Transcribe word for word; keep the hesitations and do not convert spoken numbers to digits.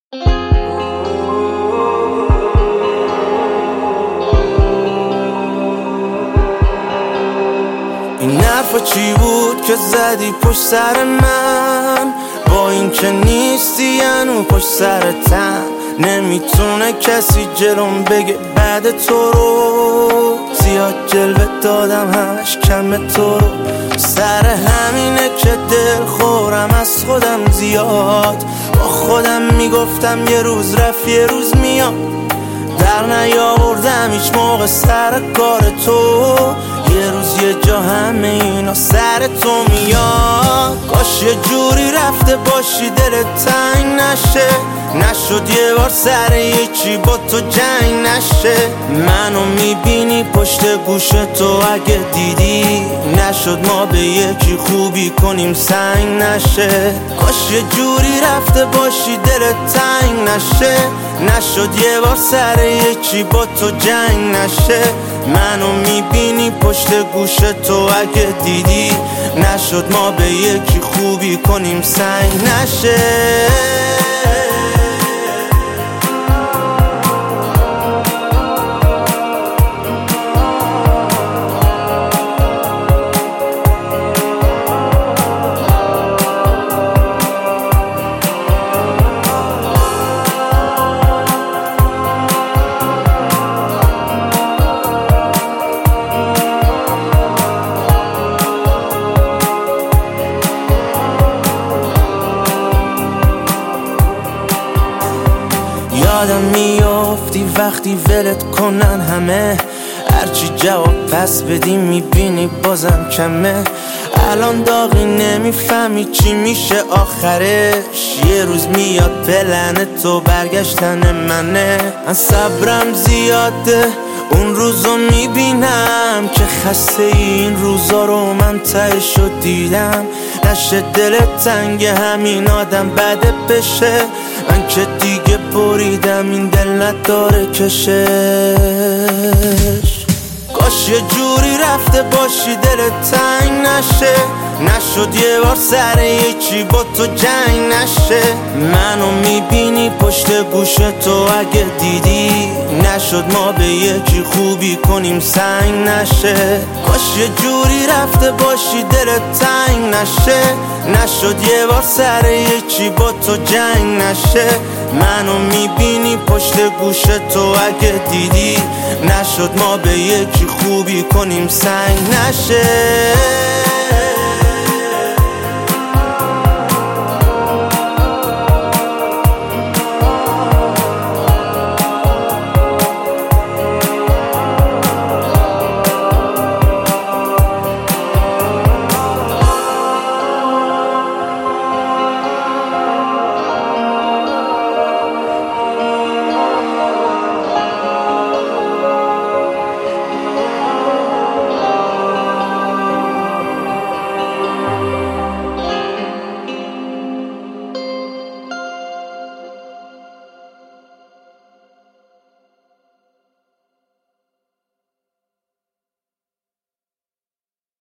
این حرفا چی بود که زدی پشت سر من؟ با این که نیستی هنو پشت سر تن نمیتونه کسی جلوم بگه بعد تو رو. زیاد جلوه دادم همش کم تو رو، سر همینه که دل خورم از خودم زیاد. با خودم میگفتم یه روز رفت یه روز میاد، در نیاوردم هیچ موقع سر کار تو. یه روز یه جا همه اینا سر تو میاد. کاش یه جوری رفته باشی دلت تنگ نشه، نشد یه بار سر یکی با تو جنگ نشه. منو میبینی پشت گوش تو اگه دیدی، نشد ما به یکی خوبی کنیم سنگ نشه. کاش یه جوری رفته باشی دلت تنگ نشه، نشد یه بار سر یکی با تو جنگ نشه. منو میبینی پشت گوش تو اگه دیدی، نشد ما به یکی خوبی کنیم سنگ نشه. یادم میافتی وقتی ولت کنن همه، هرچی جواب پس بدی میبینی بازم کمه. الان داغی نمیفهمی چی میشه آخرش، یه روز میاد پلن تو برگشتن منه. من صبرم زیاده اون روزو میبینم که خسته این روزا رو من تهشو دیدم. نشه دلت تنگ همین آدم بده بشه، من که دیگه بریدم این دل نداره کشش. کاش یه جوری رفته باشی دلت تنگ نشه، نشد یه بار سر یکی با تو جنگ نشه. منو میبینی پشت گوش تو اگه دیدی، نشد ما به یکی خوبی کنیم سنگ نشه. کاش یه جوری رفته باشی دلت تنگ نشه، نشد یه بار سر یکی با تو جنگ نشه. منو میبینی پشت گوش تو اگه دیدی، نشد ما به یکی خوبی کنیم سنگ نشه.